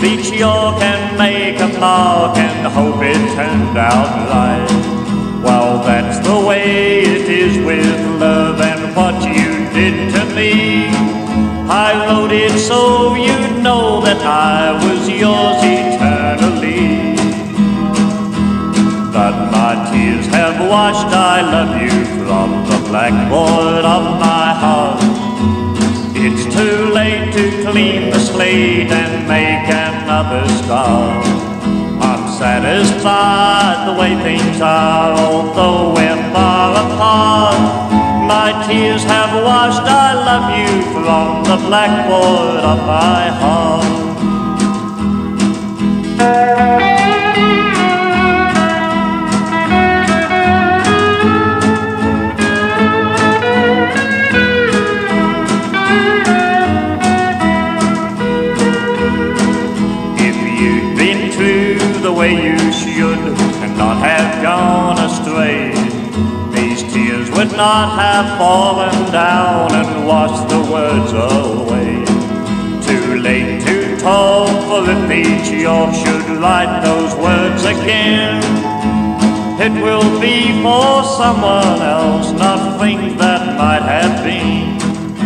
each York and make a mark and hope it turned out right. Well, that's the way it is with love and what you did to me. I wrote it so you'd know that I was yours eternally. But my tears have washed I love you from the blackboard of my heart. It's too late to clean the slate and make another start. I'm satisfied the way things are, although we're far apart. My tears have washed I love you from the blackboard of my heart. If you'd been true the way you should and not have gone astray, these tears would not have fallen down and washed the words away. Too late to talk, for if each York should write those words again, it will be for someone else, not things that might have been.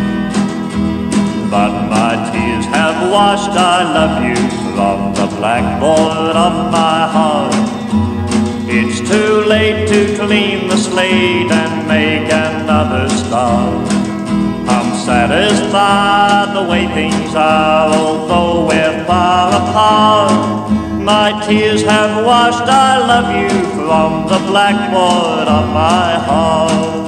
But my tears have washed I love you from the blackboard of my heart. It's too late to clean the slate and make another start. I'm satisfied the way things are, although we're far apart. My tears have washed I love you from the blackboard of my heart.